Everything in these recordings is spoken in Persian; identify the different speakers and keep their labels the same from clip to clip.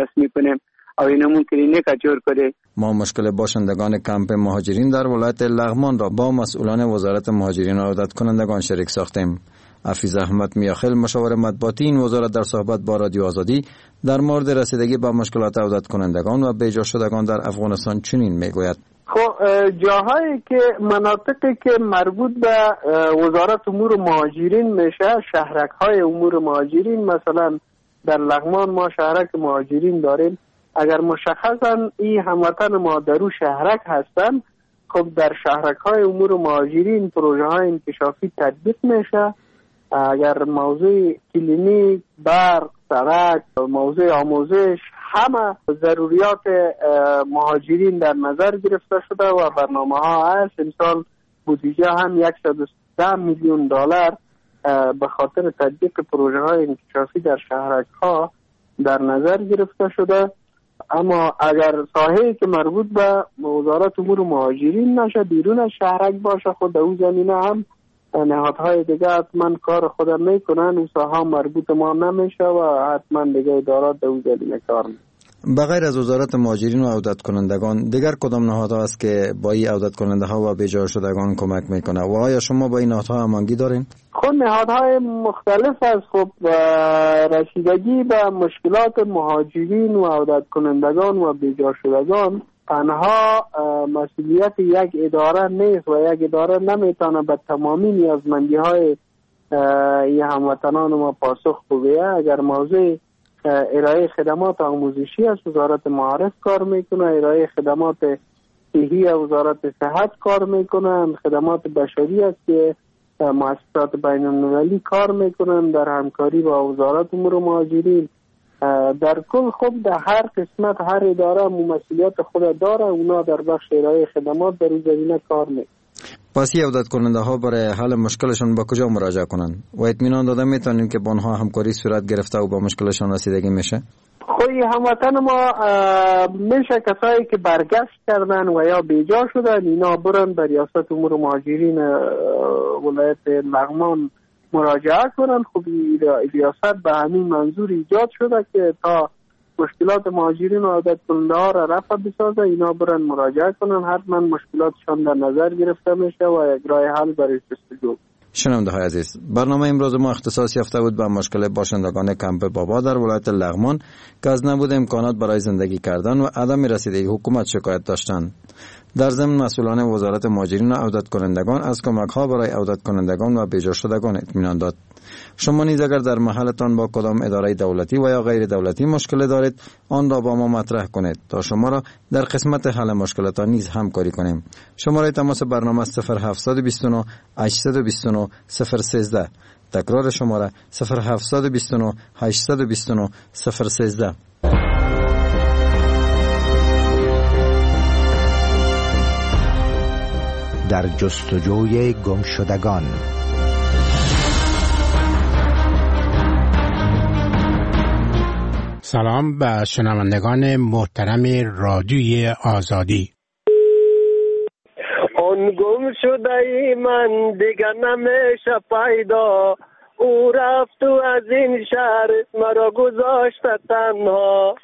Speaker 1: رسمی کنیم او اینا ممکنه نکجور کنه.
Speaker 2: ما مشکل باشندگان کمپ مهاجرین در ولایت لغمان را با مسئولان وزارت مهاجرین و عودت کنندگان شریک ساختیم. حفیظ احمد میاخیل مشاور مطبوعاتی این وزارت در صحبت با رادیو آزادی در مورد رسیدگی به مشکلات عودت کنندگان و بیجا شدگان در افغانستان چنین میگوید:
Speaker 3: خب جاهایی که مناطقی که مربوط به وزارت امور مهاجرین میشه، شهرک های امور مهاجرین، مثلا در لغمان ما شهرک مهاجرین داریم. اگر مشخصا این هموطن ما در اون شهرک هستن، خب در شهرک های امور مهاجرین پروژه های انکشافی تطبیق میشه. اگر موضوع کلینیک، برق، سړک، موضوع آموزش، همه ضروریات مهاجرین در نظر گرفته شده و برنامه ها هست. امسال بودجه هم 110 میلیون دلار به خاطر تطبیق پروژه های انکشافی در شهرک ها در نظر گرفته شده. اما اگر ساحه‌ای که مربوط به وزارت امور مهاجرین نشه، بیرون از شهرک باشه، خود اون زمینه هم نهادهای دیگه حتما کار خود میکنن. اون ساحه مربوط ما نمیشه و حتما دیگه ادارات در اون زمینه کار میکنن.
Speaker 2: بغیر از وزارت مهاجرین و عودت کنندگان دیگر کدام نهادها است که با این عودت کننده ها و بیجا شدگان کمک میکنه و آیا شما با این نهادها هماهنگی دارین؟
Speaker 3: خب نهادهای مختلف است. خب رسیدگی به مشکلات مهاجرین و عودت کنندگان و بیجا شدگان تنها مسئولیت یک اداره نیست و یک اداره نمیتونه به تمامی نیازمندی های هموطنان ما پاسخ بده. اگر موضوع ارائه خدمات آموزشی از وزارت معارف کار میکنه، ارائه خدمات صحی از وزارت صحت کار میکنن، خدمات بشری است که مؤسسات بین المللی کار میکنن در همکاری با وزارت امور مهاجرین. در کل خب در هر قسمت هر اداره مسئولیت خود داره. اونا در بخش ارائه خدمات در این زمینه کار میکنن.
Speaker 2: پس عودت کننده ها برای حل مشکلشون با کجا مراجعه کنن و اطمینان داده میتونیم که با آنها همکاری صورت گرفته و با مشکلشون رسیدگی میشه؟
Speaker 3: خوی هموطن ما میشه کسایی که برگشت کردن و یا بیجا شدن، اینا برن به ریاست امور مهاجرین ولایت لغمان مراجعه کنن. خب ریاست به همین منظور ایجاد شده که تا مشکلات مهاجرین و عودت کننده ها را رفع بسازه، اینا برن مراجعه کنن، حتما مشکلاتشان در نظر گرفته میشه و یک راه حل برای جستجو.
Speaker 2: شنونده های عزیز، برنامه امروز ما اختصاص یافته بود به مشکل باشندگان کمپ بابا در ولایت لغمان که از نبود امکانات برای زندگی کردن و عدم رسیدگی حکومت شکایت داشتند. در ضمن مسئولان وزارت مهاجرین و عودت کنندگان از کمک ها برای عودت کنندگان و بیجا شدگان اطمینان داد. شما نیز اگر در محلتان با کدام اداره دولتی و یا غیر دولتی مشکل دارید، آن را با ما مطرح کنید تا شما را در قسمت حل مشکلاتان نیز همکاری کنیم. شماره تماس برنامه 0729 829 013. تکرار شماره 0729 829 013.
Speaker 4: در جستجوی گمشدگان.
Speaker 5: سلام به شنوندگان محترم رادیوی آزادی.
Speaker 6: اون گم شده ای من دیگر نمیشه پیدا، او رفت و از این شهر مرا گذاشت تنها.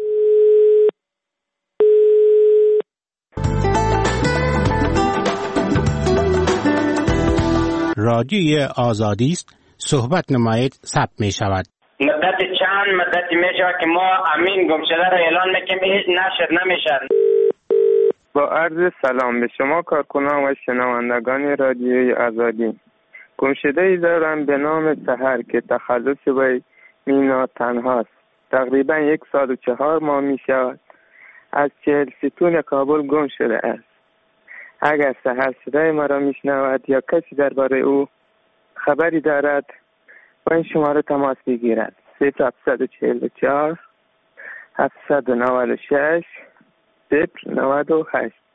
Speaker 5: رادیوی آزادی است، صحبت نمایید ثبت می شود.
Speaker 7: مدت چند مدتی می شود که ما امین گمشده را اعلان میکنیم، هیچ نشر نمیشه.
Speaker 8: با عرض سلام به شما کارکنان و شنوندگان رادیوی آزادی. گمشده ای دارم به نام سحر که تخلص وی مینا تنهاست. تقریبا 1 سال و 4 ماه می شود از 40 ستون کابل گم شده است. اگر سحر صدای مرا میشنود یا کسی درباره او خبری دارد با این شماره تماس بگیرد. 0744 796 098.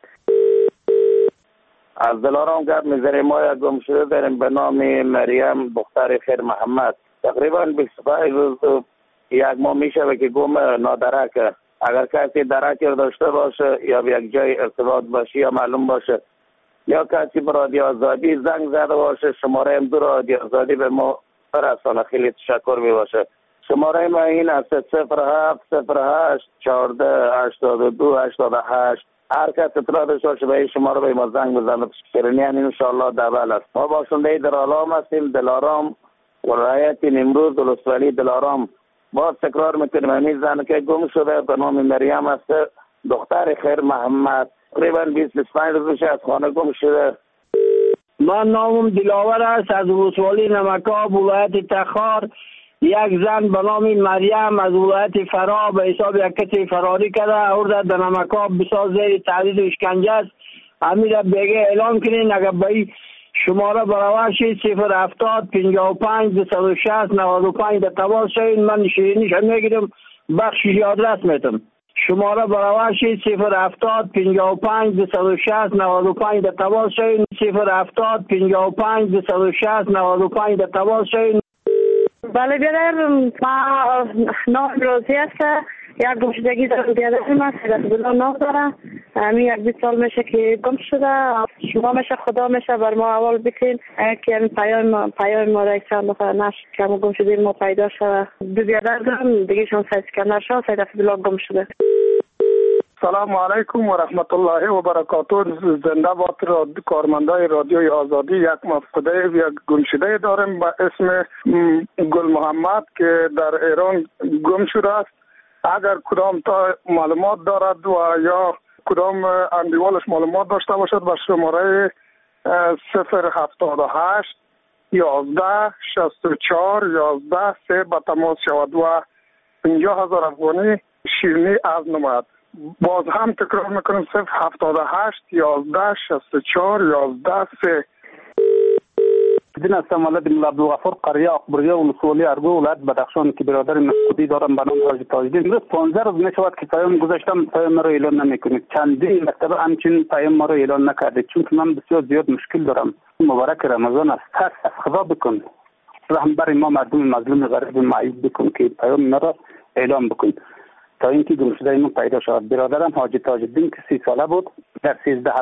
Speaker 9: از دلارام گرد میذاریم. ما یک گم شده داریم به نام مریم دختر خیر محمد. تقریبا 25 روز یک ماه میشه که گم نادرک. اگر کسی درک داشته باشه یا به یک جای ارتباط باشه یا معلوم باشه یا کسی به رادیو آزادی زنگ زده باشه، شماره امدو رادیو آزادی به ما برسانه. خیلی تشکر می باشه. شماره ما این است 0708 14 82 88. هر کس اطلاع داشته باشه به این شماره به ما زنگ بزنه. شیرینیان انشاءالله دبل است. ما باشنده دلارام هستیم. دلارام ولایت امروز ولسوالی دلارام. باز تکرار میکنیم این زن که گم شده به نام مریم است، دختر خیر محمد. تقریبا 25 روز میشه از خانه گم شده.
Speaker 3: من نامم دلاور است، از ولسوالی نمکاب ولایت تخار. یک زن به نام مریم از ولایت فرا به حساب یک کسی فراری کرده آورده در نمکاب بسیار زیر تعذیب و اشکنجه است. امیر بگه اعلام کنین اگر به شماره برابر شید 070 55 260 95 در تماس شوید. من شیرینیش میگیرم بخشی آدرس میتم. شماره برابر شید 070 55 260 95 در تماس شوید. 070 55 260 95 در تماس شوید.
Speaker 10: بله بیادر، ما نام روزی است. یک گمشدگی دارم بیادر ما سیدت نام دارم. همین یک 20 سال میشه که گم شده. شما میشه خدا میشه بر ما اول بکن که همین پیام ما را یک چند دفعه نشد که ما گم شدیم ما پیدا شده. دو بیادر دارم دیگه شما سید سکندر شد سید عبدالله گم شده.
Speaker 3: سلام علیکم و رحمت الله و برکاته. زنده باد کارمندای رادیوی آزادی. یک مفقوده یک گمشده داریم به اسم گل محمد که در ایران گم شده است. اگر کدام تا معلومات دارد و یا کدام اندیوالش معلومات داشته باشد به شماره 078 11 64 11 3 به تماس شود و 50,000 افغانی شیرینی از نماید. باز هم تکرار میکنیم 078 11 64 11 3.
Speaker 11: دین هستم ولد عبدالغفور قریه اکبریه ولسوالی ارگو ولایت بدخشان که برادر مسعودی دارم به نام حاجی تاجدین. امروز 15 روز میشود که پیام گذاشتم، پیام مرا اعلان نمیکنید. چندین مرتبه همچنین پیام مرا اعلان نکردید چون که من بسیار زیاد مشکل دارم. مبارک رمضان است. ترس از خدا بکن، رحم بر ما مردم مظلوم غریب معیوب بکن که پیام مرا اعلان بکن تا اینکه گمشده اینو پیدا شود. برادرم حاجی تاجدین که 30 ساله بود در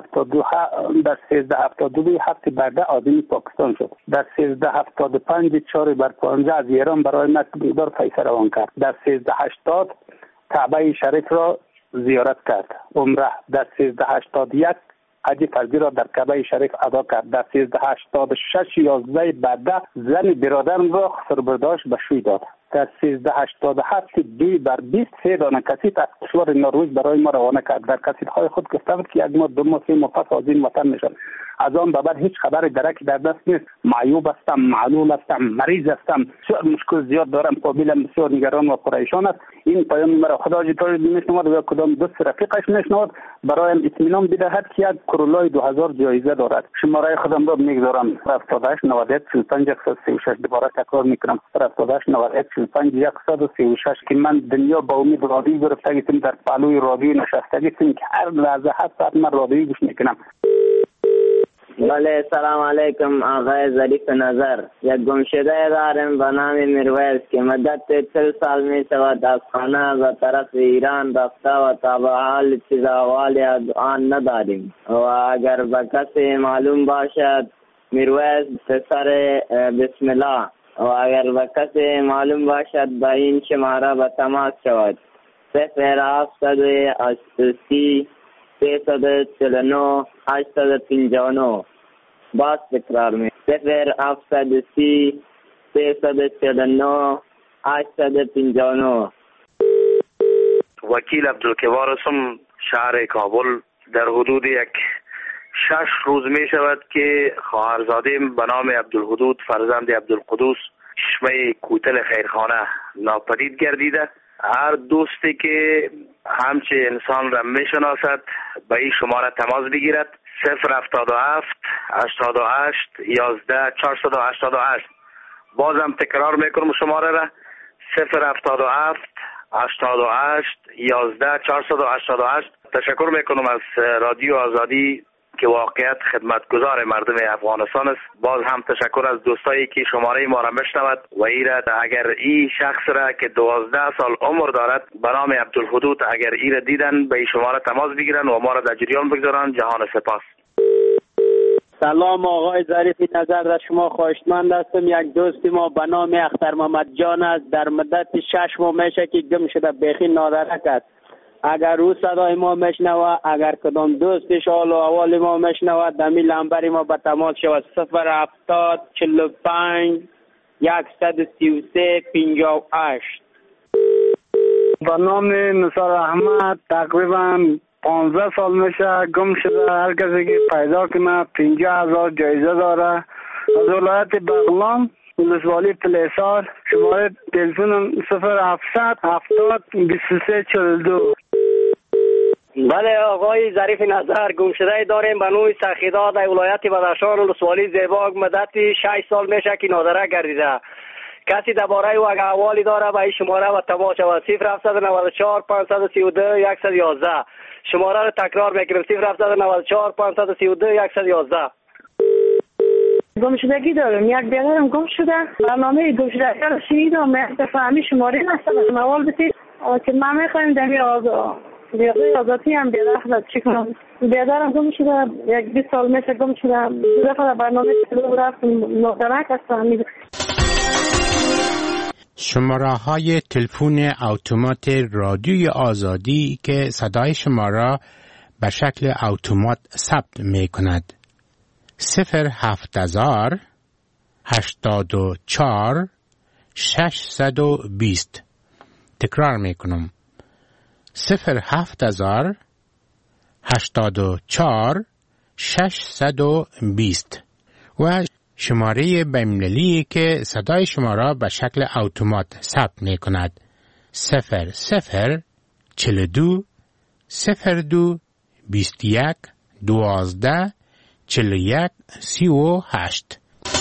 Speaker 11: 1372 هفته برده آدمی پاکستان شد. در 1375 4 بر 15 از ایران برای مقدار پیسه روان کرد. در 1380 کعبه شریف را زیارت کرد عمره. در 1381 حج فرضی را در کعبه شریف ادا کرد. در 1386 11 بعد زن برادرم را خسر برداشت به شوی داد. در 1387 2 بر 23 دانه کسیت از کشور نروژ برای ما روانه کرد. در کسیت‌های خود گفته بود که 1 ماه 2 ماه 3 ماه پس از این وطن میشن. از آن به بعد هیچ خبر درکی در دست نیست. معیوب هستم، معلول هستم، مریض هستم، بسیار مشکل زیاد دارم. قابلم بسیار نگران و پریشان است. این پیام مرا خدا جای میشنود و کدام دوست رفیقش میشنود برایم اطمینان بدهد که یک کرولای 2000 جایزه دارد. شماره خودم را میگذارم 78 91 45 136. دوباره تکرار میکنم 78 91 45 136 که من دنیا با امید رادیو گرفتگیتم در پالوی رادیو نشستگیتم که هر لحظه هست من رادیو گوش میکنم.
Speaker 12: بله سلام علیکم آقای ظریف نظر. یک گمشده دارم به نام میرویس که مدت 40 سال می شود از خانه به طرف ایران رفته و تا به حال چیز احوالی از آن نداریم و اگر به کسی معلوم باشد میرویس پسر بسم الله و اگر به کسی معلوم باشد به این شماره به تماس شود 0780 349 859. باز تکرار می 0730 349 859.
Speaker 13: وکیل عبدالکبار هستم، شهر کابل. در حدود 6 روز می شود که خواهرزادیم به نام عبدالحدود فرزند عبدالقدوس چشمه کوتل خیرخانه ناپدید گردیده. هر دوستی که همچه انسان را میشناسد به این شماره تماس بگیرد 077 88 11 488. بازم تکرار میکنم شماره را 077 88 11 488. تشکر میکنم از رادیو آزادی که واقعیت خدمتگزار مردم افغانستان است. باز هم تشکر از دوستایی که شماره ما را میشنود و ایراد اگر این شخص را که 12 سال عمر دارد به نام عبدالحدود اگر ای را دیدن به این شماره تماس بگیرن و ما را در جریان بگذارن. جهان سپاس.
Speaker 14: سلام آقای ظریف نظر، در شما خواهشمند هستم. یک دوست ما به نام اختر محمد جان است، در مدت 6 ماه میشه که گم شده، بیخی نادرک است. اگر او صدای ما میشنوه، اگر کدام دوستش حال و احوال ما میشنوه، دمی لنبر ما به تماس شود 070 45 133 58.
Speaker 3: به نام نثار احمد، تقریبا 15 سال میشه گم شده. هر کسی که پیدا کنه 50,000 جایزه داره. از ولایت بغلان، ولسوالی پلیسار. شماره تلفن 0700 70 23 42.
Speaker 6: بله آقای ظریف نظر، گمشده داریم به نوع سخیداد در ولایت بدخشان، ولسوالی زیباگ. مدت 6 سال میشه که نادره گردیده. کسی درباره او اگر احوالی داره به این شماره و تماس شود 0794 532 111. شماره رو تکرار میکنم 0794 532 111.
Speaker 10: گمشدگی دارم، یک بیادرم گم شده. برنامه گمشدگی رو شنیدم، یک دفعه همین شماره نستم موال بسید که ما میخواییم دمی آزادی هم بیادر چی کنم. بیادرم گم شده، یک 20 سال میشه گم شده. دو دفعه برنامه تلو رفتم، نادرک هستم.
Speaker 5: شماره های تلفن اتومات رادیوی آزادی که صدای شما را به شکل اتومات ثبت می کند 07000 84 620. تکرار می کنم 07000 84 620 و شماره بین‌المللی که صدای شما را به شکل اتومات ثبت می کند 00 42 02 21 12 41 38.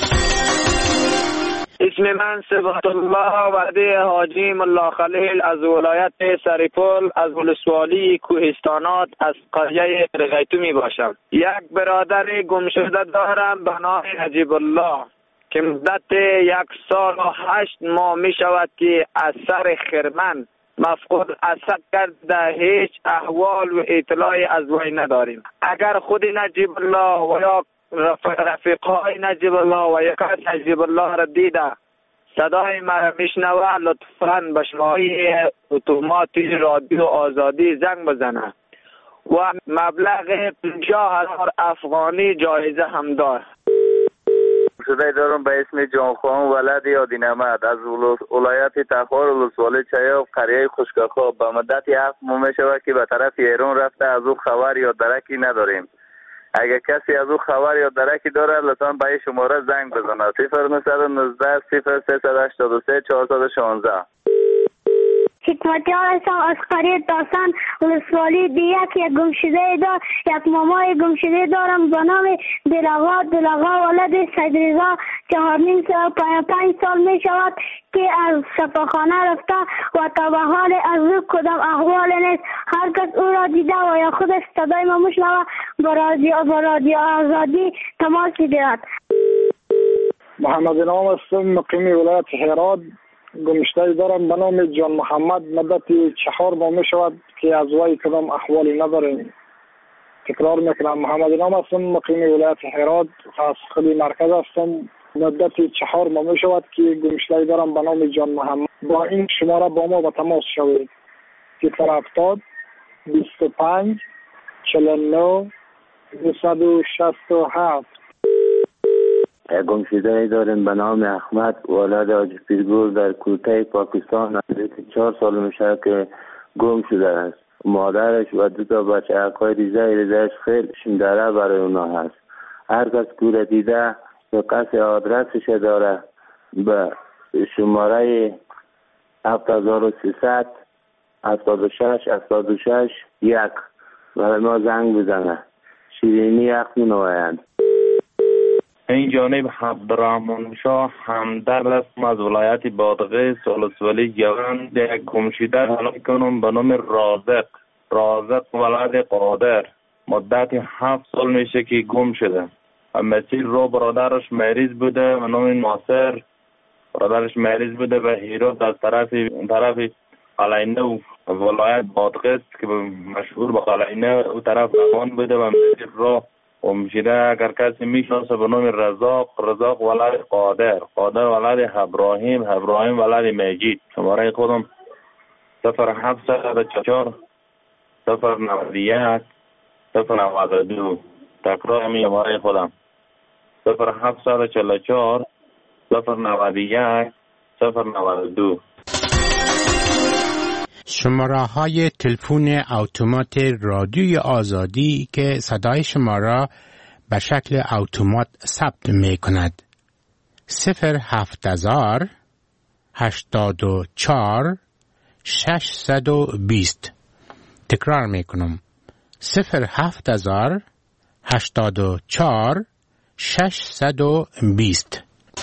Speaker 15: اسم من صبحت الله وعده حاجی ملا خلیل از ولایت سریپول، از ولسوالی کوهستانات، از قریه رغیتو می باشم. یک برادر گمشده دارم به نام نجیب الله که مدت 1 سال و 8 ماه می شود که از سر خرمن مفقود اثر کرده. هیچ احوال و اطلاعی از وی نداریم. اگر خود نجیب الله و یا رفیقای نجیب الله و یک از نجیب الله را دیده صدای ما میشنوه، لطفاً به شماره اتومات رادیو آزادی زنگ بزنه و مبلغ 50,000 افغانی جایزه هم داره.
Speaker 16: شده دارم به اسم جانخوان ولد یادی نمد از ولایت تخار، ولسوالی چیاف، قریه خشکخواب. به مدت 7 ماه میشود که به طرف ایران رفته. از او خبر یا درکی نداریم. اگر کسی از او خبر یا درکی داره لطفاً به این شماره زنگ بزنه 0919 0383 416.
Speaker 17: حکمتیار هستم از قریه داستان، ولسوالی دیگه که گمشده دار. یک مامای گمشده دارم به نام دلغا ولد سیدرضا، 4.5 سال می شود که از شفاخانه رفته و تا به حال از او کدام احوال نیست. هر کس او را دیده و یا خودش صدای ما میشنوه با رادیو آزادی تماس گیرد.
Speaker 3: محمد نام هستم، مقیم ولایت هرات. گمشته دارم به نام جان محمد. مدت 4 ماه می شود که از وی کدام احوالی نداریم. تکرار میکنم محمد نام هستم، مقیم ولایت هرات، از خلی مرکز هستم. مدت 4 ماه می شود که گمشته دارم به نام جان محمد. با این شماره با ما به تماس شوید 070 25 49 267.
Speaker 18: گمشده داریم به نام احمد ولد حاجی پیرگور در کوته پاکستان. 4 سال میشه که گم شده است. مادرش و 2 تا بچه اکای ریزهش خیلی شمدره برای اونا هست. هر کس کوره دیده به قصد آدرسش داره به شماره 7300 76 76 1 برای ما زنگ بزنه. شیرینی اخمی نویند.
Speaker 19: این جانب عبدالرحمن شاه همدرد هستم از ولایت بادغیس، ولسوالی گوند. یک گمشده حالا میکنم به نام رازق ولد قادر. مدت 7 سال میشه که گم شده. مسیر رو برادرش مریض بوده به نام ناصر. برادرش مریض بوده به هیرات از طرف قلعینه و ولایت بادغیس که مشهور به قلعینه او طرف روان بوده و مسیر رو گمشده اگر کسی میشناسه به نام رزاق ولد قادر ولد ابراهیم ولد مجید. شماره خودم 0704 091 092. تکرار می شماره خودم 0744 091 092.
Speaker 5: شماره های تلفن اتومات رادیوی آزادی که صدای شما را به شکل اتومات ثبت می کند. 07000 84 620. تکرار می کنم 07000 84 620.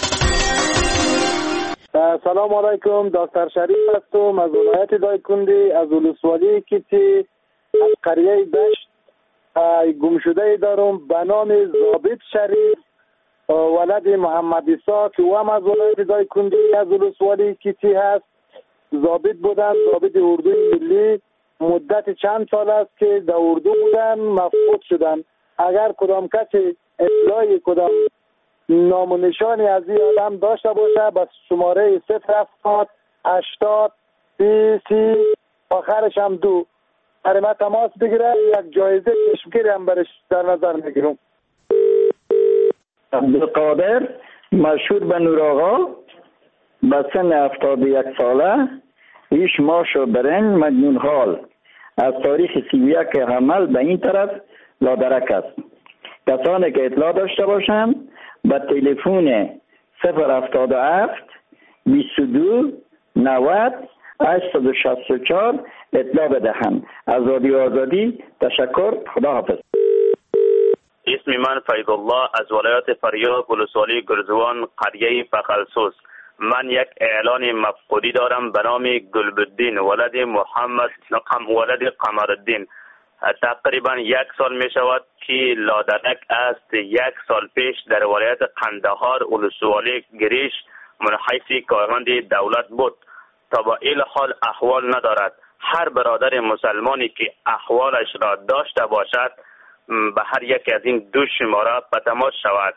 Speaker 20: سلام علیکم، دکتر شریف هستم از ولایت دایکنډي، از ولسوالی کیچی، از قریه دشت. گمشده دارم به نام ضابط شریف ولد محمد عیسی که هم از ولایت دایکنډي از ولسوالی کیچی هست. ضابط بودن، ضابط اردوی ملی. مدت چند سال است که در اردو بودن، مفقود شدن. اگر کدام کسی اطلاعی کدام نام و نشانی از این آدم داشته باشه بس شماره 070 80 30 آخرش هم 2 برای تماس بگیره. یک جایزه چشمگیری هم برش در نظر میگیرم.
Speaker 21: عبدالقادر مشهور به نور آقا به سن 71 ساله، ایش ماشو برن مجنون حال، از تاریخ 31 حمل به این طرف لادرک است. کسانی که اطلاع داشته باشند به تلفن 077 22 90 864 اطلاع بدهند. از رادیو آزادی تشکر. خداحافظ.
Speaker 22: اسم من فیض الله از ولایت فاریاب، ولسوالی گرزوان، قریه فخلسوس. من یک اعلان مفقودی دارم به نام گلبالدین ولد محمد ولد قمرالدین. تقریبا 1 سال می شود که لادرک است. 1 سال پیش در ولایت قندهار ولسوالی گریش منحیث کارمند دولت بود. تا با این حال احوال ندارد. هر برادر مسلمانی که احوالش را داشته باشد به هر یک از این 2 شماره به تماس شود.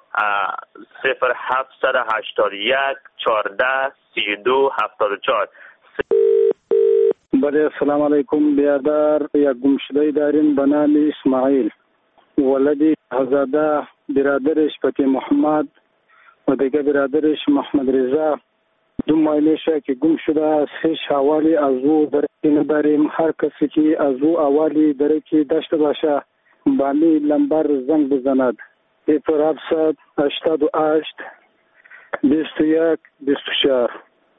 Speaker 22: 0781 14 32 74.
Speaker 20: بله، السلام علیکم بیادر. یک گمشده داریم به نام اسماعیل ولدی هزاده، برادرش پتی محمد و دیگه برادرش محمد رضا. 2 ماه میشه که گم شده است. هیچ حوالی از او درکی نداریم. هر کسی که از او حوالی درکی داشته باشه به می لمبر زنگ بزند. 0788 21 24.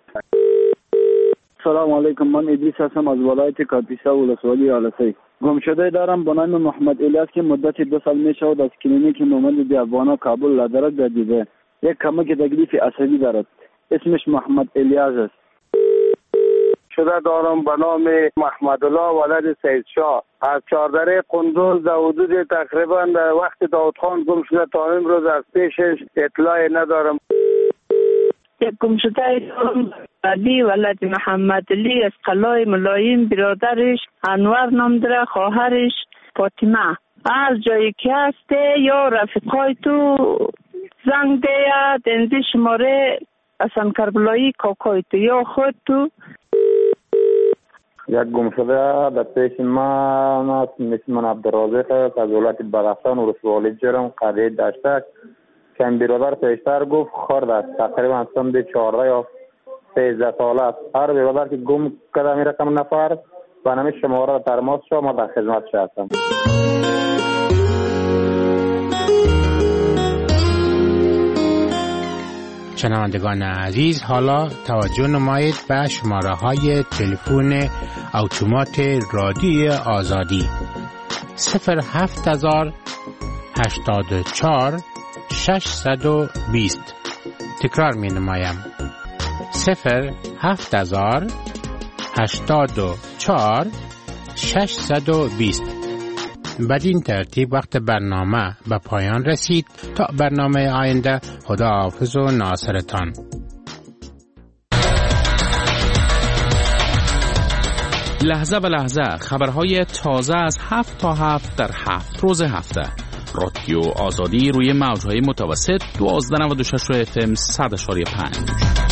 Speaker 23: سلام علیکم، من ادریس هستم از ولایت کاپیسا ولسوالی آلسی. گمشده دارم به نام محمد الیاس که مدت 2 سال می شود از کلینیک نومند دیابانا کابل لادرک گردیده. یک کمک تکلیف عصبی دارد. اسمش محمد الیاس است.
Speaker 3: شده دارم به نام محمد الله ولد سید شاه از چهاردره قندوز در حدود تقریبا در وقت داود خان گم شده. تا امروز از پیشش اطلاعی ندارم.
Speaker 10: یک گمشده دارم علی ولد محمد علی از قلای ملایم، برادرش انور نام داره، خواهرش فاطمه. از جایی که هسته یا رفیقای تو زنگ ده یا دنزی شماره اصلا کربلایی کاکای تو یا خود تو.
Speaker 24: یک گمشده در پیش من است. اسم من عبدالرازق است از ولایت بدخشان ولسوالی جرم قریه دشتک. که این برادر پیشتر گفت خرد است. تقریبا سن 14 یا 13 ساله است. هر برادر که گم کرده می رقم نفر و نمی شماره ترماس شد ما در خدمتش هستم.
Speaker 5: شنوندگان عزیز، حالا توجه نمایید به شماره های تلفن اتومات رادیوی آزادی 07000 84 620. تکرار می نمایم 07000 84 620. بدین ترتیب وقت برنامه به پایان رسید. تا برنامه آینده، خداحافظ و ناصرتان.
Speaker 25: لحظه به لحظه خبرهای تازه از 7 تا 7 در 7 روز هفته.
Speaker 1: رادیو آزادی روی موج‌های متوسط 1296 FM 100.5.